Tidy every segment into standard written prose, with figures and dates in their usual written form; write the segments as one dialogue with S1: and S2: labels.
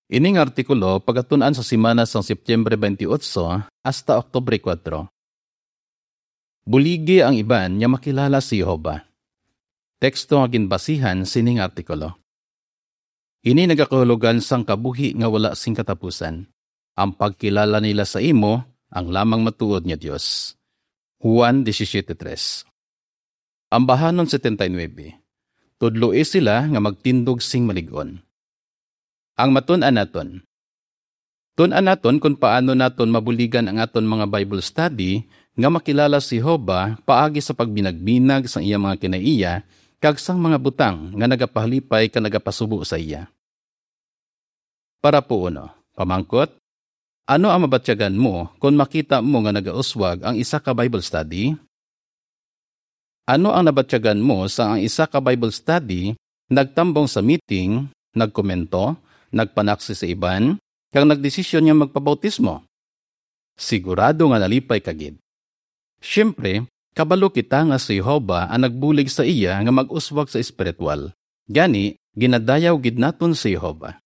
S1: Ining artikulo pagatunan sa simana sang Setyembre 28 hasta Oktubre 4. Buligi ang iban nga makilala si Jehova. Teksto nga ginbasihan sining artikulo. Ini nagakahulugan sang kabuhi nga wala sing katapusan. Ang pagkilala nila sa imo ang lamang matuod nga Dios. Juan 17:3. Ang bahanon 79. Tudloi sila nga magtindog sing maligon. Ang matun-an naton. Tun-an naton kung paano naton mabuligan ang aton mga Bible study nga makilala si Jehova paagi sa pagbinagbinag sa iya mga kinaiya kag sang mga butang nga nagapahalipay ka nagapasubo sa iya. Para po uno, pamangkot, ano ang mabatyagan mo kung makita mo nga nagauswag ang isa ka Bible study? Ano ang nabatyagan mo sa ang isa ka Bible study nagtambong sa meeting, nagkomento, nagpanaksi sa iban, kang nagdesisyon niya magpabautismo? Sigurado nga nalipay kagid. Siyempre, kabalo kita nga si Jehova ang nagbulig sa iya nga mag-uswag sa espiritual. Gani, ginadayaw gid naton si Jehova.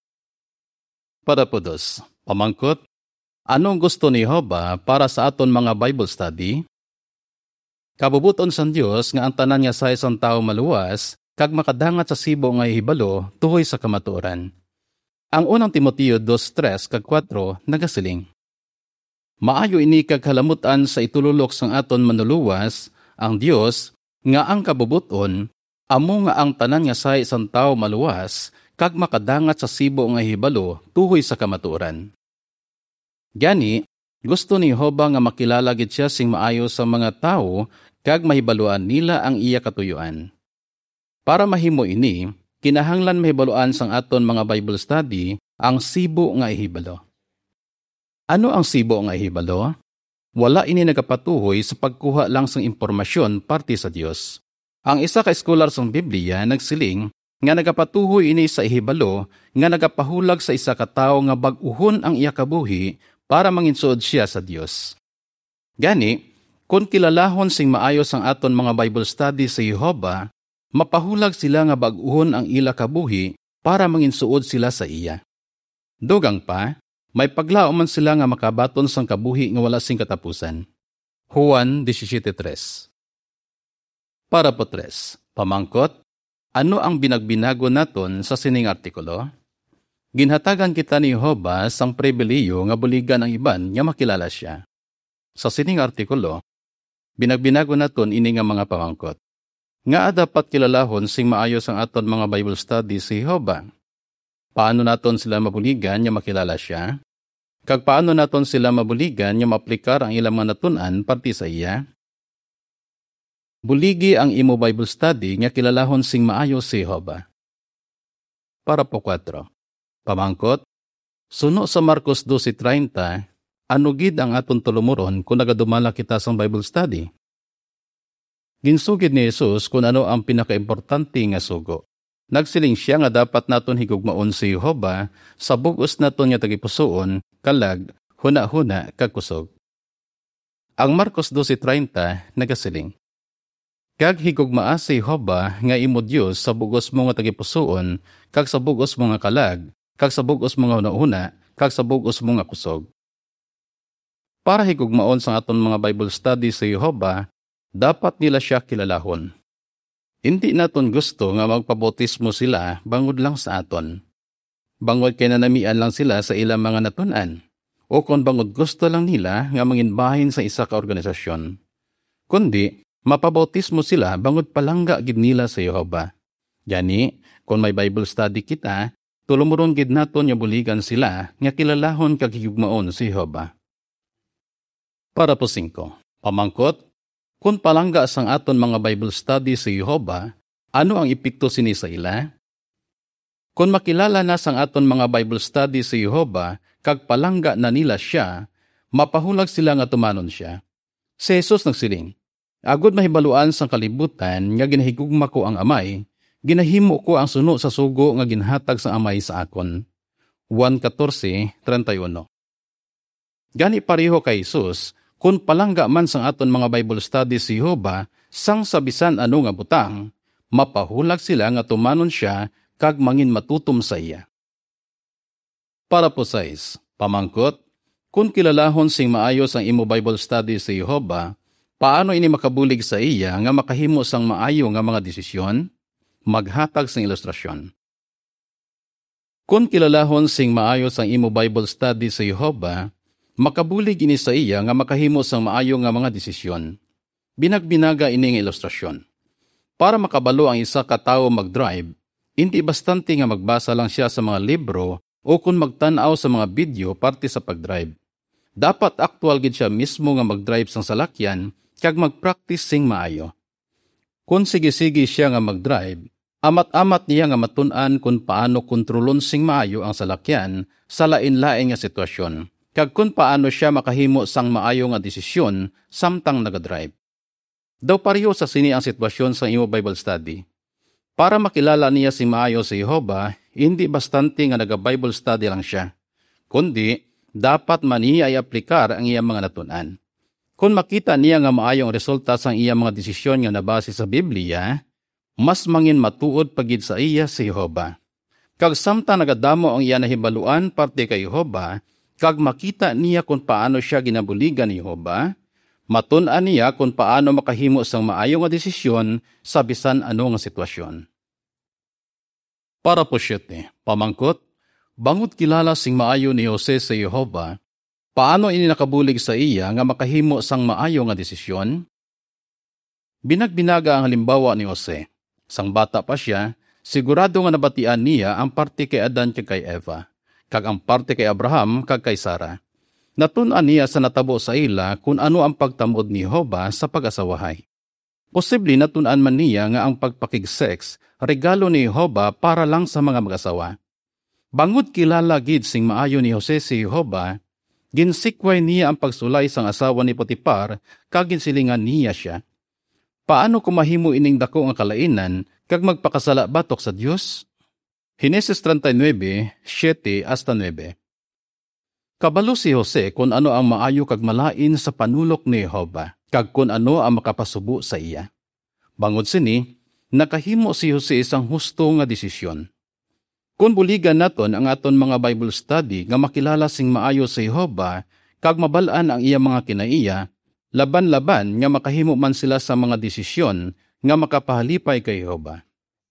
S1: Para po dos, pamangkot, anong gusto ni Jehova para sa aton mga Bible study? Kabubuton sa Dios nga ang tanan nga sa isang tao maluwas, kag makadangat sa sibo nga ihibalo tuhoy sa kamatuoran. Ang unang Timoteo 2:3 kag 4 nagasiling. Maayo ini kag halamutan sa itululok sang aton manuluwas, ang Dios nga ang kabubuton, amo nga ang tanan nga sa isang tao maluwas, kag makadangat sa sibo nga ihibalo tuhoy sa kamatuoran. Gani, gusto ni Jehova nga makilala gid siya sing maayo sa mga tao kag mahibaluan nila ang iya katuyuan. Para mahimo ini, kinahanglan mahibaluan sang aton mga Bible study ang sibo nga ihibalo. Ano ang sibo nga ihibalo? Wala ini nagapatuhoy sa pagkuha lang sang impormasyon parte sa Dios. Ang isa ka eskolar sang Biblia nagsiling nga nagapatuhoy ini sa ihibalo nga nagapahulag sa isa ka tawo nga bag-uhon ang iya kabuhi para manginsuod siya sa Dios. Gani, kung kilalahon sing maayos ang aton mga Bible study sa Jehova, mapahulag sila nga bag-uhon ang ila kabuhi para manginsuod sila sa iya. Dugang pa, may paglao man sila nga makabaton sang kabuhi nga wala sing katapusan. Juan 17:3. Para po tres, pamangkot, ano ang binagbinago naton sa sining artikulo? Ginhatagan kita ni Jehova sang pribileyo nga buligan ang iban nga makilala siya. Sa sining artikulo, binagbinago naton ini nga mga pamangkot. Nga dapat kilalahon sing maayos ang aton mga Bible study si Jehova. Paano naton sila mabuligan nga makilala siya? Kag paano naton sila mabuligan nga maaplikar ang ilang mga natun-an parte sa iya? Buligi ang imo Bible study nga kilalahon sing maayos si Jehova. Para po 4. Pamangkot, suno sa Marcos 12:30, ano gid ang aton tulumuron kung nagadumala kita sa Bible study? Ginsugid ni Jesus kung ano ang pinakaimportante nga sugo. Nagsiling siya nga dapat naton higugmaon si Jehova sa bug-os naton nga tagipusoon, kalag, huna-huna, kag kusog. Ang Marcos 12:30 nagasiling, kag higugmaa si Jehova nga imo Dios sa bug-os mo nga tagipusoon, kag sa bug-os mo nga kalag, kag sa bug-os mo nga huna-huna, kag sa bug-os mo nga kusog. Para higugmaon sa aton mga Bible study si Jehova, dapat nila siya kilalahon. Hindi naton gusto nga magpabautismo sila bangod lang sa aton. Bangod kay nanamian lang sila sa ilang mga natun-an. O kung bangod gusto lang nila nga manginbahin sa isa ka organisasyon. Kundi, mapabautismo sila bangod palangga gid nila sa Jehova. Yani, kung may Bible study kita, tulumuron gid naton nga buligan sila nga kilalahon kag higugmaon si Jehova. Para po 5. Pamangkot, kung palangga sang aton mga Bible study si Jehova, ano ang epekto sini sa ila? Kung makilala na sang aton mga Bible study si Jehova, kag palangga na nila siya, mapahulag sila nga tumanon siya. Si Jesus nagsiling, agod mahibaluan sang kalibutan nga ginahigugma ko ang amay, ginahimo ko ang suno sa sugo nga ginhatag sa amay sa akon. Juan 14:31. Gani pareho kay Jesus, kung palangga man sang aton mga Bible study si Jehova, sang sabisan ano nga butang, mapahulag sila nga tumanon siya kag mangin matutom sa iya. Para po size, pamangkot, kung kilalahon sing maayos ang imo Bible study sa Jehova, paano ini makabulig sa iya nga makahimo sang maayo nga mga desisyon? Maghatag sang ilustrasyon. Kung kilalahon sing maayos ang imo Bible study sa Jehova, makabulig ini sa iya nga makahimo sang maayo nga mga desisyon. Binagbinaga ini nga ilustrasyon. Para makabalo ang isa ka tawo mag-drive, hindi bastante nga magbasa lang siya sa mga libro o kung magtanaw sa mga video parte sa pag-drive. Dapat aktual gid siya mismo nga mag-drive sang salakyan kag mag-practice sing maayo. Kung sige-sige siya nga mag-drive, amat-amat niya nga matun-an kung paano kontrolon sing maayo ang salakyan sa lain-lain nga sitwasyon, kag kung paano siya makahimo sang maayo nga desisyon samtang naga-drive. Daw pareho sa sini ang sitwasyon sa imo Bible study. Para makilala niya si maayo sa Jehova, hindi bastante nga naga-Bible study lang siya, kundi dapat man niya ay aplikar ang iyang mga natun-an. Kung makita niya nga maayong resulta sa iyang mga desisyon nga nabase sa Biblia, mas mangin matuod pagid sa iya si Jehova. Kag samtang nagadamo ang iya nahibaluan parte kay Jehova, kag makita niya kung paano siya ginabuligan ni Jehova, matun-an niya kung paano makahimo sang maayo nga desisyon sa bisan ano nga sitwasyon. Para po 7, pamangkot, bangod kilala sing maayo ni Jose sa Jehova, paano ini nakabulig sa iya nga makahimo sang maayo nga desisyon? Binagbinaga ang halimbawa ni Jose. Sang bata pa siya, sigurado nga nabatian niya ang parte kay Adan kag kay Eva, kag ang parte kay Abraham kag kay Sara. Natun-an niya sa natabo sa ila kung ano ang pagtamod ni Jehova sa pag-asawahay. Posible natun-an man niya nga ang pagpakig-sex regalo ni Jehova para lang sa mga mag-asawa. Bangod kilala gid sing maayo ni Jose si Jehova, ginsikway niya ang pagsulay sang asawa ni Potipar kag ginsilingan niya siya. Paano kung mahimo ining dako nga kalainan kag magpakasala batok sa Dios? Henesis 39:7-9. Kabalo si Jose kung ano ang maayo kag malain sa panulok ni Jehova, kag kung ano ang makapasubo sa iya. Bangod sini, nakahimo si Jose isang husto nga desisyon. Kung buligan naton ang aton mga Bible study nga makilala sing maayo sa Jehova, kag mabalaan ang iya mga kinaiya, laban-laban nga makahimo man sila sa mga desisyon nga makapahalipay kay Jehova.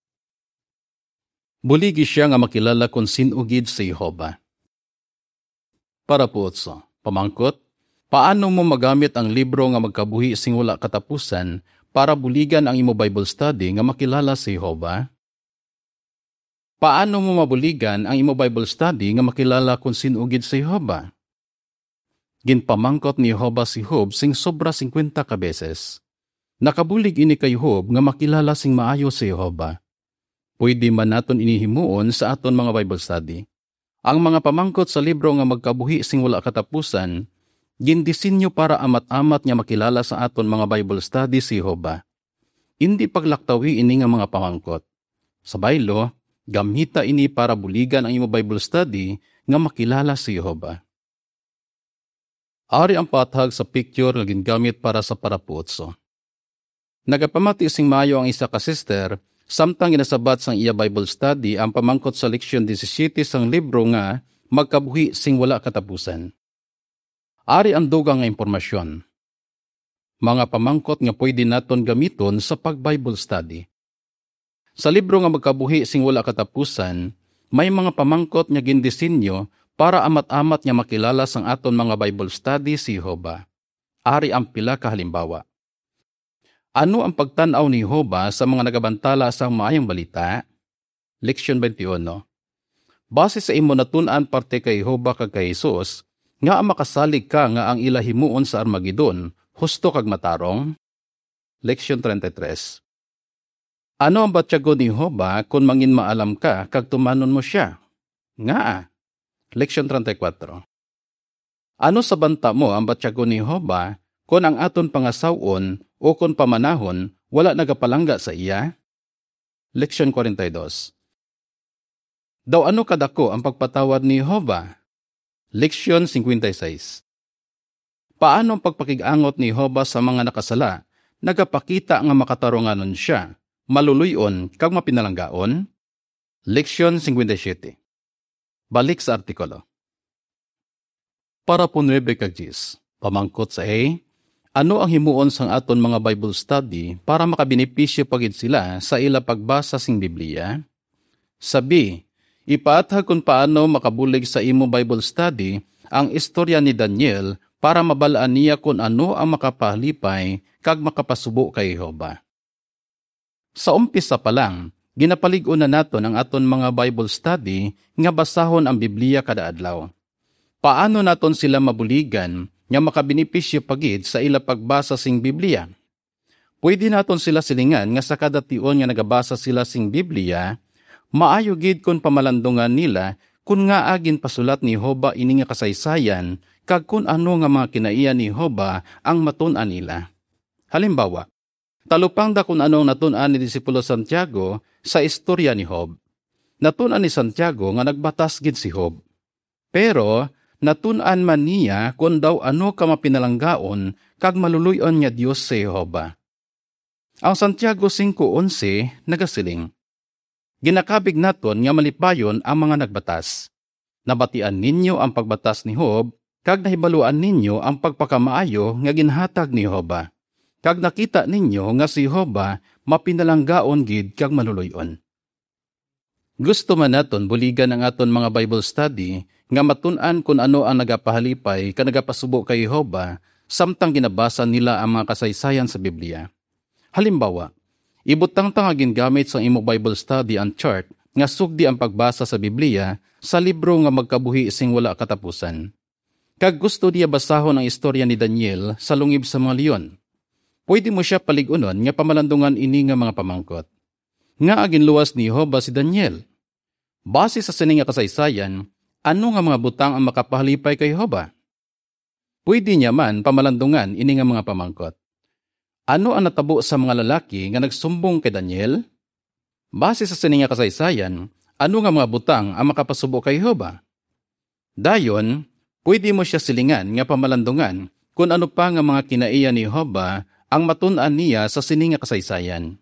S1: Buligi siya nga makilala kung sinugid sa Jehova. Para po 8, pamangkot, paano mo magamit ang libro nga magkabuhi sing wala katapusan para buligan ang imo Bible study nga makilala si Jehova? Paano mo mabuligan ang imo Bible study nga makilala kung sinugid si Jehova? Ginpamangkot ni Jehova si Job sing sobra 50 ka beses. Nakabulig ini kay Job nga makilala sing maayo si Jehova. Pwede man naton inihimuon sa aton mga Bible study. Ang mga pamangkot sa libro nga magkabuhi sing wala katapusan, gindisinyo para amat-amat nga makilala sa aton mga Bible study si Jehova. Hindi paglaktawi ini nga mga pamangkot. Sa baylo, gamita ini para buligan ang imo Bible study nga makilala si Jehova. Ari ang pathag sa picture nga gingamit para sa paraputso. Nagapamati sing maayo ang isa ka sister, samtang ginasabat sang iya Bible study ang pamangkot sa leksyon 17 sang libro nga magkabuhi sing wala katapusan. Ari ang dugang nga impormasyon. Mga pamangkot nga pwede naton gamiton sa pag-Bible study. Sa libro nga magkabuhi sing wala katapusan, may mga pamangkot nga gindisinyo para amat-amat nga makilala sang aton mga Bible study si Jehova. Ari ang pila ka halimbawa. Ano ang pagtanaw ni Jehova sa mga nagabantala sa maayong balita? Leksyon 21. Base sa imo natun-an parte kay Jehova kag kay Jesus, nga makasalig ka nga ang ila himuon sa Armageddon, husto kag matarong? Leksyon 33. Ano ang batyago ni Jehova kung mangin maalam ka kag tumanon mo siya? Nga. Leksyon 34. Ano sa banta mo ang batyago ni Jehova kung ang aton pangasawon o kung pamanahon wala nagapalangga sa iya? Leksyon 42. Daw ano kadako ang pagpatawad ni Jehova? Leksyon 56. Paano ang pagpakig-angot ni Jehova sa mga nakasala, nagapakita nga makatarunganon siya, maluluyon kag mapinalanggaon? Leksyon 57. Balik sa artikulo. Para po 9 kagis, pamangkot sa ano ang himuon sang aton mga Bible study para makabenepisyo pagid sila sa ila pagbasa sing Biblia? Sabi, ipaathag kung paano makabulig sa imo Bible study ang istorya ni Daniel para mabalaan niya kung ano ang makapahalipay kag makapasubo kay Jehova. Sa umpisa pa lang, ginapalig-on na naton ang aton mga Bible study nga basahon ang Biblia kada adlaw. Paano naton sila mabuligan nga makabenepisyo pagid sa ila pagbasa sing Biblia? Pwede naton sila silingan nga sa kada tion nga nagabasa sila sing Biblia, maayo gid kon pamalandungan nila kun nga agin pasulat ni Jehova ini nga kasaysayan kag kun ano nga mga kinaiya ni Jehova ang matun-an nila. Halimbawa, talupang da kung anong natun-an ni disipulo Santiago sa istorya ni Job. Natun-an ni Santiago nga nagbatas gid si Job. Pero natun-an man niya kung daw ano ka mapinalanggaon kag maluluyon niya Dios sa Jehova. Ang Santiago 5:11 nagasiling, ginakabig naton nga malipayon ang mga nagbatas. Nabatian ninyo ang pagbatas ni Job kag nahibaluan ninyo ang pagpakamaayo nga ginhatag ni Jehova. Kag nakita ninyo nga si Jehova mapinalanggaon gid kag maluluyon. Gusto man naton buligan ang aton mga Bible study nga matun-an kung ano ang nagapahalipay ka nagapasubo kay Jehova samtang ginabasa nila ang mga kasaysayan sa Biblia. Halimbawa, ibutang nga gingamit sa imo Bible study ang chart nga sugdi ang pagbasa sa Biblia sa libro nga magkabuhi sing wala katapusan. Kag gusto diya basahon ang istorya ni Daniel sa lungib sa mga leon. Pwede mo siya paligunon nga pamalandungan ini nga mga pamangkot. Nga agin luwas ni Jehova si Daniel. Base sa sining nga kasaysayan, ano nga mga butang ang makapahalipay kay Jehova? Pwede niya man pamalandungan ini nga mga pamangkot. Ano ang natabo sa mga lalaki nga nagsumbong kay Daniel? Base sa sining nga kasaysayan, ano nga mga butang ang makapasubo kay Jehova? Dayon, pwede mo siya silingan nga pamalandungan kung ano pa nga mga kinaiya ni Jehova ang matun-an niya sa sining nga kasaysayan.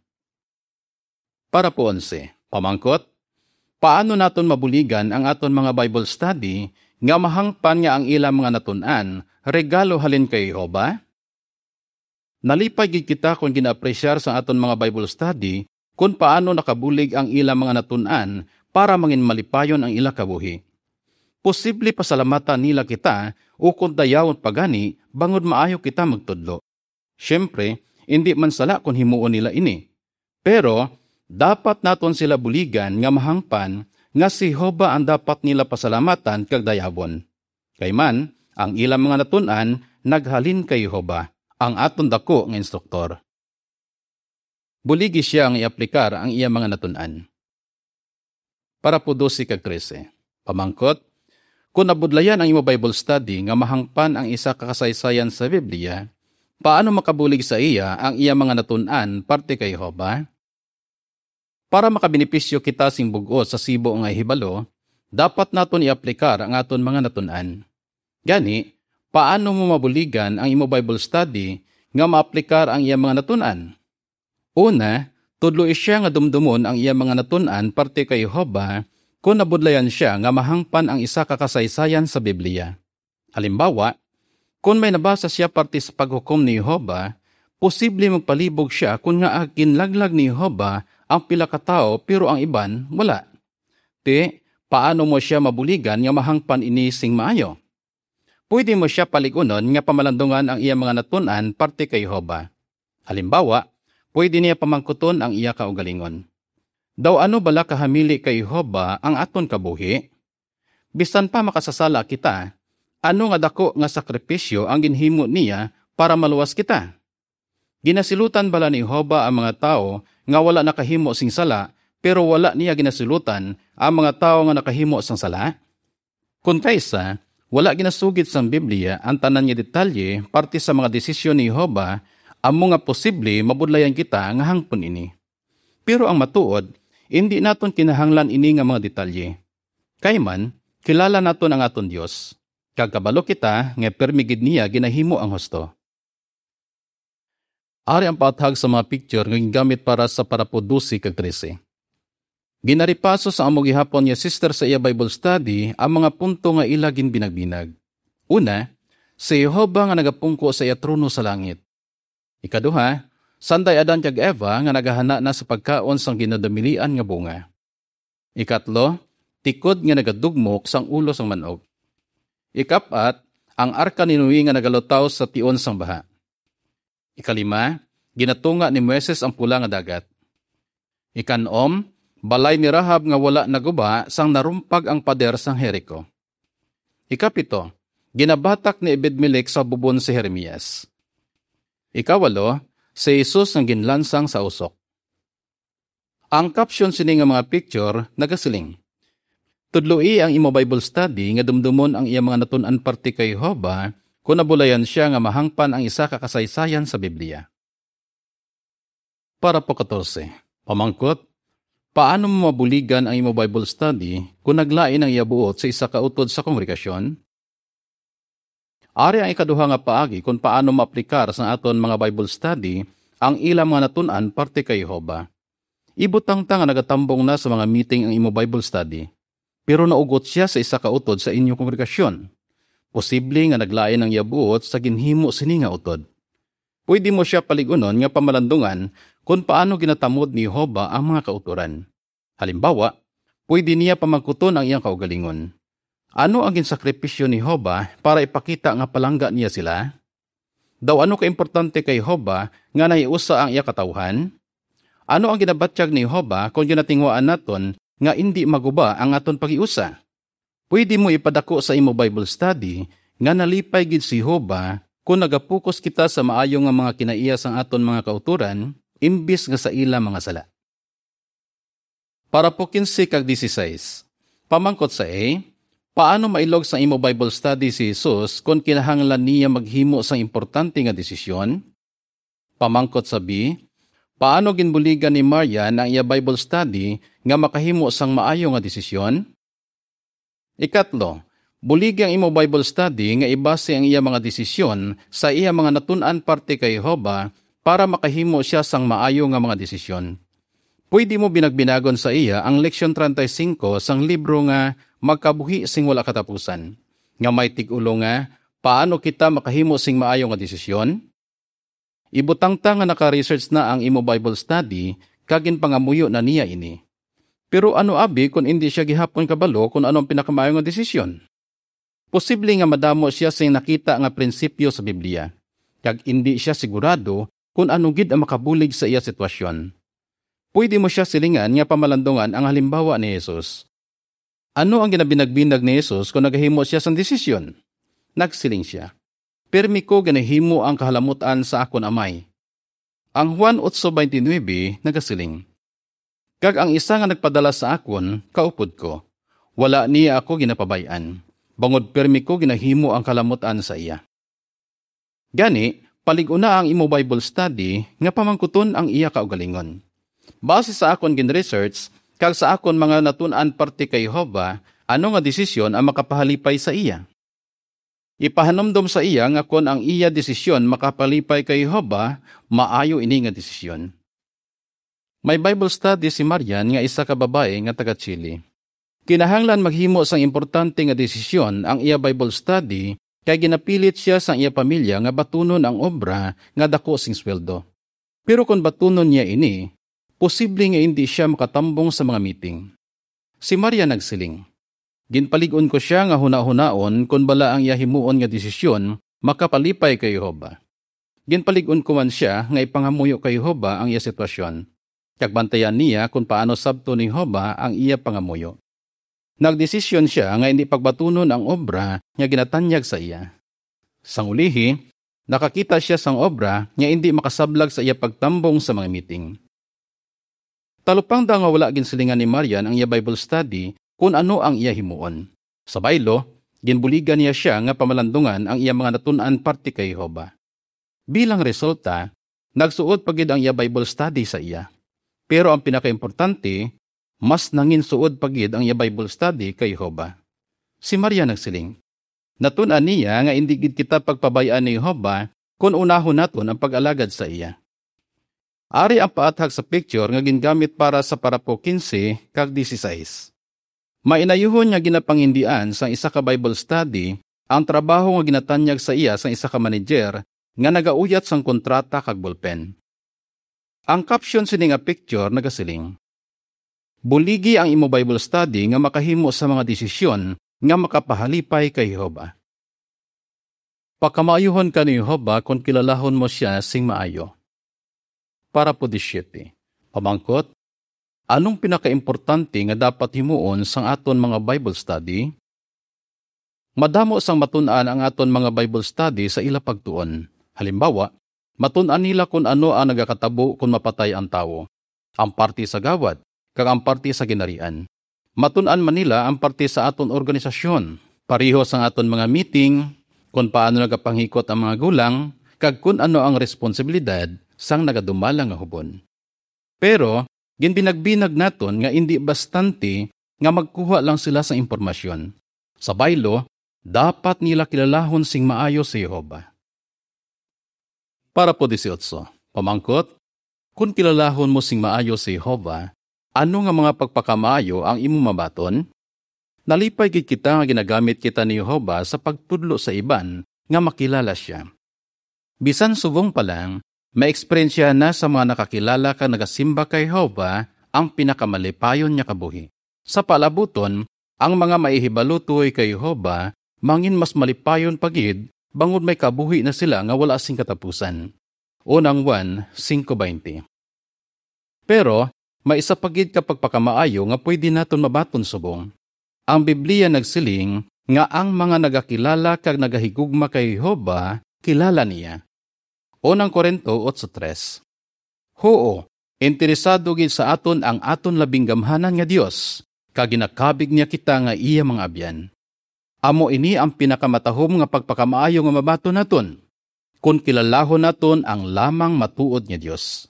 S1: Para po 11, pamangkot, paano naton mabuligan ang aton mga Bible study nga mahangpan nga ang ilang mga natun-an regalo halin kay Jehova? Nalipay gid kita kung ginaapresyar sa aton mga Bible study kung paano nakabulig ang ilang mga natun-an para mangin malipayon ang ila kabuhi. Posible pasalamatan nila kita o kung dayawon pagani bangod maayo kita magtudlo. Siyempre, hindi man sala kung himuon nila ini. Pero, dapat naton sila buligan nga mahangpan nga si Jehova ang dapat nila pasalamatan kag dayawon. Kay man, ang ilang mga natun-an naghalin kay Jehova, ang aton dako nga instruktor. Buligi siya ang iaplikar ang iya mga natun-an. Para po 12 kag 13, pamangkot, kung nabudlayan ang imo Bible study nga mahangpan ang isa kakasaysayan sa Biblia, paano makabulig sa iya ang iya mga natun-an parte kay Jehova? Para makabenepisyo kita sing bug-o sa sibo nga hibalo, dapat naton iaplikar ang aton mga natun-an. Gani, paano mo mabuligan ang imo Bible study nga maaplikar ang iya mga natun-an? Una, tudlo siya nga dumdumon ang iya mga natun-an parte kay Jehova kung nabudlayan siya nga mahangpan ang isa kakasaysayan sa Biblia. Halimbawa, kung may nabasa siya parte sa paghukom ni Jehova, posible magpalibog siya kung nga ginlaglag ni Jehova ang pila ka tao pero ang iban wala. Paano mo siya mabuligan nga mahangpan ini sing maayo? Pwede mo siya paligunon nga pamalandungan ang iya mga natun-an parte kay Jehova. Halimbawa, pwede niya pamangkuton ang iya kaugalingon. Daw ano bala kahamili kay Jehova ang aton kabuhi? Bisan pa makasasala kita, ano nga dako nga sakripisyo ang ginhimo niya para maluwas kita? Ginasilutan bala ni Jehova ang mga tao nga wala nakahimo sing sala, pero wala niya ginasilutan ang mga tao nga nakahimo sang sala? Kung kaysa, wala ginasugid sang Biblia ang tanan nga detalye parte sa mga desisyon ni Jehova, amo nga posible mabudlayan kita nga hangpon ini. Pero ang matuod, hindi naton kinahanglan ini nga mga detalye. Kay man, kilala naton ang aton Dios. Kagkabalo kita nga permigid niya ginahimo ang husto. Ari ang paathag sa mga picture nga gingamit para sa parapo 12 kag 13. Ginaripaso sa amo gihapon niya sister sa iya Bible study ang mga punto nga ila ginbinag-binag. Una, si Jehova nga nagapungko sa iya trono sa langit. Ikaduha, sanday Adan kag Eva nga nagahana na sa pagkaon sang ginadamilian nga bunga. Ikatlo, tikod nga nagadugmok sang ulo sang manog. Ikapat, ang arka ni Noe nga nagalutaw sa tion sang baha. Ikalima, ginatunga ni Moises ang pula nga dagat. Ikanom, balay ni Rahab nga wala naguba sang narumpag ang pader sang Jericho. Ikapito, ginabatak ni Ebed-Melech sa bubon si Jeremias. Ikawalo, si Jesus ang ginlansang sa usok. Ang caption sini nga mga picture nagasiling. Tudloi ang imo Bible study nga dumdumon ang iya mga natun-an parte kay Jehova kung nabulayan siya nga mahangpan ang isa ka kasaysayan sa Biblia. Para po 14. Pamangkot, paano mo mabuligan ang imo Bible study kung naglain ang iya buot sa isa ka utod sa kongregasyon? Ari ang ikaduha nga paagi kung paano maaplikar sa aton mga Bible study ang ilang mga natun-an parte kay Jehova. Ibutang-tang nga nagatambong na sa mga meeting ang imo Bible study. Pero naugot siya sa isa ka utod sa inyong kongregasyon. Posible nga naglain ang yabuot sa ginhimo sini nga utod. Pwede mo siya paligunon nga pamalandungan kung paano ginatamod ni Jehova ang mga kauturan. Halimbawa, pwede niya pamangkuton ang iyang kaugalingon. Ano ang ginsakripisyo ni Jehova para ipakita nga palangga niya sila? Daw ano kaimportante kay Jehova nga naiusa ang iya katawhan? Ano ang ginabatyag ni Jehova kung ginatingwaan naton nga hindi maguba ang aton pagiusa? Pwede mo ipadako sa imo Bible study nga nalipay gid si Jehova kung nagapokus kita sa maayo nga mga kinaiya sang aton mga kauturan imbis nga sa ila mga sala. Para po 15 kag 16. Pamangkot sa A, paano mailog sa imo Bible study si Jesus kung kinahanglan niya maghimo sang importante nga desisyon? Pamangkot sa B, paano ginbuligan ni Maria ang iya Bible study nga makahimo sang maayo nga desisyon? Ikatlo, bulig ang imo Bible study nga ibase ang iya mga desisyon sa iya mga natun-an parte kay Jehova para makahimo siya sang maayo nga mga desisyon. Pwede mo binagbinagon sa iya ang leksyon 35 sang libro nga Magkabuhi sing wala katapusan, nga may tig-ulo nga paano kita makahimo sing maayo nga desisyon? Ibutang-tang nga naka-research na ang imo Bible study kagin pangamuyo na niya ini. Pero ano abi kung hindi siya gihapon kabalo kung anong pinakamaayo nga desisyon? Posible nga madamo siya sing nakita nga prinsipyo sa Biblia, kag hindi siya sigurado kung ano gid ang makabulig sa iya sitwasyon. Pwede mo siya silingan nga pamalandungan ang halimbawa ni Jesus. Ano ang ginabinagbinag ni Jesus kung naghimo siya sang desisyon? Nagsiling siya, "Permi ko ganahimo ang kahalamutan sa akon amay." Ang Juan 8:29 nagasiling, "Kag ang isa nga nagpadala sa akon, kaupod ko. Wala niya ako ginapabayan. Bangod permi ko ginahimo ang kalamutan sa iya." Gani, palig-una ang imo Bible study nga pamangkuton ang iya kaugalingon. Base sa akon gin-research, kag sa akon mga natun-an parte kay Jehova, ano nga desisyon ang makapahalipay sa iya? Ipahanomdom sa iya nga kon ang iya desisyon makapalipay kay Jehova, maayo ini nga desisyon. May Bible study si Marian nga isa ka babae nga taga Chile. Kinahanglan maghimo sang importante nga desisyon ang iya Bible study kay ginapilit siya sa iya pamilya nga batunon ang obra nga dako sing sweldo. Pero kung batunon niya ini, posible nga hindi siya makatambong sa mga meeting. Si Maria nagsiling, "Ginpaligon ko siya nga huna-hunaon kung bala ang iya himuon nga desisyon makapalipay kay Jehova. Ginpaligon ko man siya nga ipangamuyo kay Jehova ang iya sitwasyon. Kag bantayan niya kung paano sabto ni Jehova ang iya pangamuyo. Nagdesisyon siya nga hindi pagbatunon ang obra nga ginatanyag sa iya. Sang ulihi, nakakita siya sang obra nga hindi makasablag sa iya pagtambong sa mga meeting." Talupang da nga wala ginsilingan ni Marian ang iya Bible study kung ano ang iya himuon. Sa baylo, ginbuligan niya siya nga pamalandungan ang iya mga natun-an parte kay Jehova. Bilang resulta, nagsuod pagid ang iya Bible study sa iya. Pero ang pinakaimportante, mas nanginsuod pagid ang iya Bible study kay Jehova. Si Maria nagsiling, "Natun-an niya nga hindi gid kita pagpabayaan ni Jehova kung unahon naton ang pag-alagad sa iya." Ari ang paathag sa picture nga gingamit para sa parapo 15 kag 16. Mainayuhon nga ginapangindian sa isa ka Bible study Ang trabaho nga ginatanyag sa iya sang isa ka manager nga nagauyat sang kontrata kag ballpen. Ang caption sini nga picture nagasiling, buligi ang imo Bible study nga makahimo sa mga desisyon nga makapahalipay kay Jehova. Pagkamaayuhon ka ni Jehova kung kilalahon mo siya sing maayo. Para po 17. Pamangkot, anong pinakaimportante nga dapat himuon sang aton mga Bible study? Madamo sang matun-an ang aton mga Bible study sa ila pagtuon. Halimbawa, matun-an nila kung ano ang nagakatabo kung mapatay ang tawo, ang parte sa gawad, kag ang parte sa ginarian. Matun-an man nila ang parte sa aton organisasyon, pareho sang aton mga meeting, kung paano nagapanghikot ang mga gulang, kag kung ano ang responsibilidad sang nagadumalang nga hubon. Pero, ginbinagbinag naton nga hindi bastante nga magkuha lang sila sa impormasyon. Sa baylo, dapat nila kilalahon sing maayo si Jehova. Para po 18. Pamangkot, kung kilalahon mo sing maayo si Jehova, ano nga mga pagpakamaayo ang imo mabaton? Nalipay gid kita nga ginagamit kita ni Jehova sa pagtudlo sa iban nga makilala siya. Bisan subong pa lang, maeksperiensya na sa mga nakakilala ka nagasimba kay Jehova ang pinakamalipayon niya kabuhi. Sa palabuton, ang mga maihibalutoy kay Jehova mangin mas malipayon pagid bangod may kabuhi na sila nga wala sing katapusan. Unang 1:5-20. Pero, may isa pagid kapag pakamaayo nga pwede naton mabaton subong. Ang Biblia nagsiling nga ang mga nagakilala kag nagahigugma kay Jehova, kilala niya. Unang Korinto 8:3. Hoo, interesado gid sa aton ang aton labing gamhanan nga Dios, kag ginakabig niya kita nga iya mga abyan. Amo ini ang pinakamatahom nga pagpakamaayo nga mabaton naton, kung kilalahon naton ang lamang matuod nga Dios.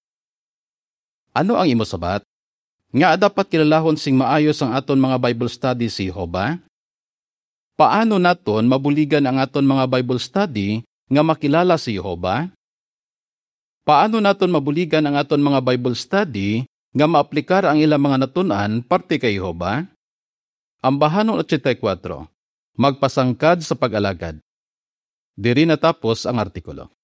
S1: Ano ang imo sabat? Nga dapat kilalahon sing maayos ang aton mga Bible study si Jehova? Paano naton mabuligan ang aton mga Bible study nga makilala si Jehova? Paano naton mabuligan ang aton mga Bible study nga maaplikar ang ilang mga natun-an parte kay Jehova? Ambahanon 84. Magpasangkad sa pag-alagad. Diri natapos ang artikulo.